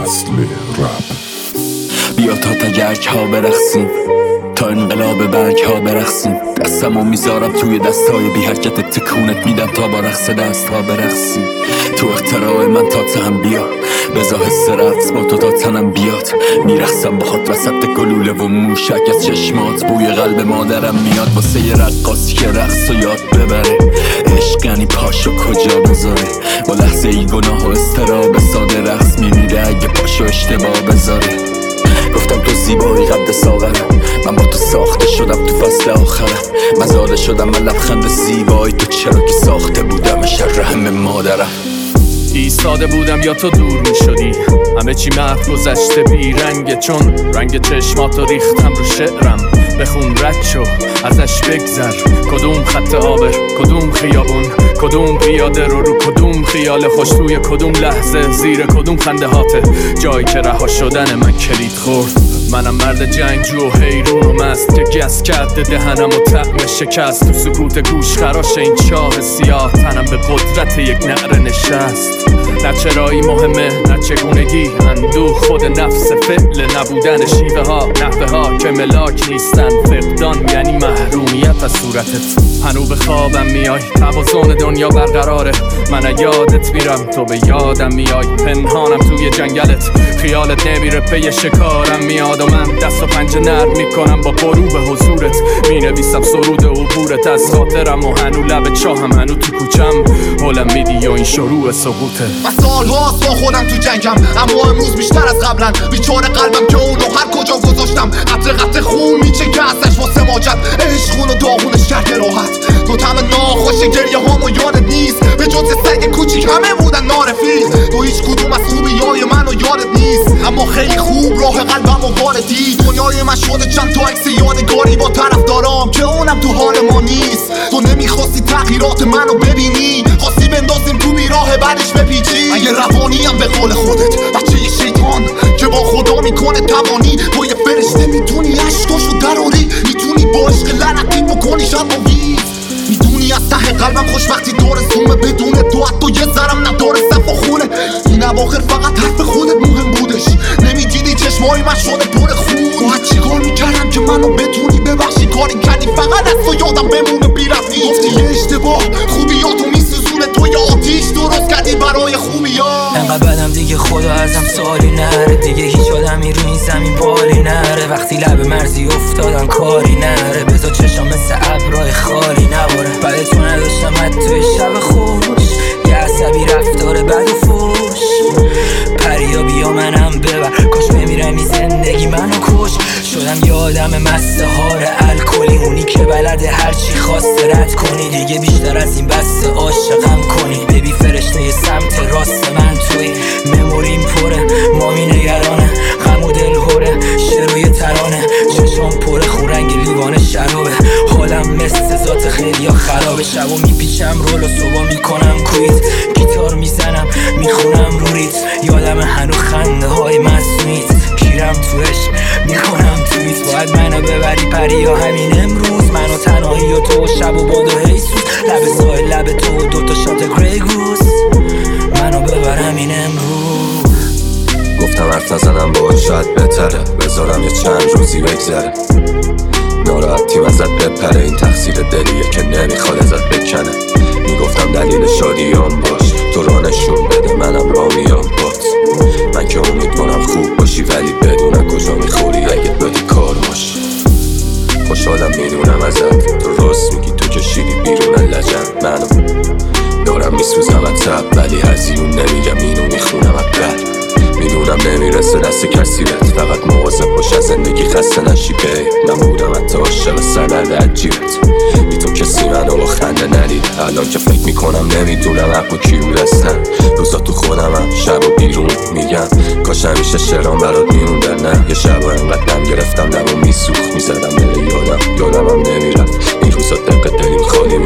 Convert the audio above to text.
فصل رپ. بیا تا تگرک ها برقصیم، تا انقلاب برگ ها برقصیم. دستمو میذارم توی دستای بی حرکت، تکونت میدم تا با رقص دست ها برقصیم. تو اختراع من تا تهم بیا، بذار حس رقص با تو تا تنم بیاد. میرقصم با خود وسط گلوله و موشک از چشمات. بوی قلب مادرم میاد واسه یه رقاصی که رقص و یاد ببره. عشق یعنی پاشو کجا بذاره، با لحظه ای گناه و استراب ساده رقص میمیره اگه پاشو اشتباه بذاره. گفتم تو زیبایی قد ساغرم، من با تو ساخته شدم تو فصل آخرم. مزاده شدم من لبخند زیبایی تو، چرا که ساخته بودم شر همه مادرم. ایستاده بودم یا تو دور می شدی، همه چی محو گذشته بی رنگه، چون رنگ چشماتو ریختم رو شعرم. بخون رد شو ازش بگذر، کدوم خط آبر، کدوم خیابون، کدوم پیاده رو کدوم خیال خوش، توی کدوم لحظه زیر کدوم خنده هاته، جایی که رها شدن من کلید خورد. منم مرد جنگجو و حیرون و مست که گس کرده دهنم و طعم شکست. تو سکوت گوش خراش این چاه سیاه، تنم به قدرت یک نعره نشست. نه چرایی مهمه نه چگونگی، اندوه خود نفس فعل نبودن، شیوه ها نحوه ها که ملاک نیستن. فقدان یعنی محرومیت از صورتت. هنو به خوابم میای، توازن دنیا برقراره، من یادت میرم تو به یادم میای. پنهانم توی جنگلت، خیالت نمیره پی شکارم میاد. و من دست و پنجه نرم میکنم با غروب حضورت، مینویسم سرود عبورت از خاطرم. و هنو لب چاهم، هنو تو کوچم حولم میدی و این شروع سقوطه. من سالهاست با خودم تو جنگم، اما امروز بیشتر از قبلن. بیچاره قلبم که اونو هر کجا گذاشتم، قطره خون میچکه ازش واسه ماجد. عشقون و داغونش کرده راحت، تو طعم ناخوش گریه هامو یادت نیست. به جز سگ کوچیک همه بودن نارفیق، تو هیچ کدوم از خوبیای منو یادت نیست. اما خیلی خوب راه قلبم و واردی، دنیای من شده چند تا عکس یادگاری با طرفدارام که اونم تو حال ما نیست. تو نمیخواستی تغییرات منو ببینی، خواستی بندازیم تو بیراه بعدش بپیچی. اگه روانیم به قول خودت بچه یه شیطان که با خدا میکنه توانی، تو یه فرشته میتونی عشقاشو دراری، میتونی با عشق لعنتی بکنی شب و ویز. میدونی از ته قلبم خوشبختی داره زومه، بدون تو حتی یه ذرم نداره صف و خونه. این اواخر فقط حرف خودت مهم بودش، نمیدیدی چشمای من شده پر خون. باید چیکار میکردم که منو بتونی ببخشی، کاری کردی فقط از تو یادم بمونه بی‌رفتی. گفتی یه اشتباه خوبیاتو میسوزونه، تو یه آتیش درست کردی برای خوبیات. انقدر بدم دیگه خدا ازم سالی نره، دیگه هیچ آدمی رو این زمین بالی نره. وقتی لب مرزی افتادم کاری نره، بذار چشام مثل ابرای خالی نباره. بعد تو نداشتم حتی شب خوش، یه عصبی رفتار بد و فوش. پریا بیا منم ببر، کاش بمیرم این زندگی منو کش. شدم یه آدم مستهار الکلی، اونی که بلده هرچی خواسته رد کنی. دیگه بیشتر از این بسته عاشقم کنی، ببی فرشته سمت راست من توی. مموریم پره مامی نگرانه، غم و دل هوره شروع ترانه. چشام پر خورنگ لیوان شرابه، حالم مثل ذات خیلی خرابه. شبا میپیچم رول و صبح میکنم کویت، گیتار میزنم میخونم رو ریت. یادم هنو خنده های مصنوعیت، پیرم تو عشق میکنم تویت. باید منو ببری پریا همین امروز، منو تنهایی و تو شب و باد و هیسوس. لب سایل لب تو و دوتا شات گری گوز، منو ببر همین امروز. گفتم حرف نزنم باید شاید بهتره، بذارم یه چند روزی بگذره. ناراحتیم ازت بپره، این تقصیر دلیه که نمیخواد ازت بکنه. میگفتم دلیل شادیام باش، تو راه نشون بده منم راه میام بات. من که امیدوارم خوب باشی ولی بدونم کجا میخوری اگه بدی کار باش. خوشحالم میدونم ازت، تو راست میگی تو کشیدی بیرون لجن. منو دارم میسوزم از تب ولی هزیون نمیگم اینو میخونم از بر. میدونم نمیرسه دست کسی بهت، فقط مواظب باش از زندگی خسته نشی بی. من بودم حتی عاشق سند عجیبت، بی تو کسی منو با خنده ندید. الان که فکر میکنم نمیدونم حق و کیو دستن. روزا تو خودمم شب و بیرون میگم کاش همیشه شعرام برات میموندن. نه یه شب و انقدر دم گرفتم لبو میسوخت، میزدم بره یادم هم نمیرفت. این روزا دق دلیم خالی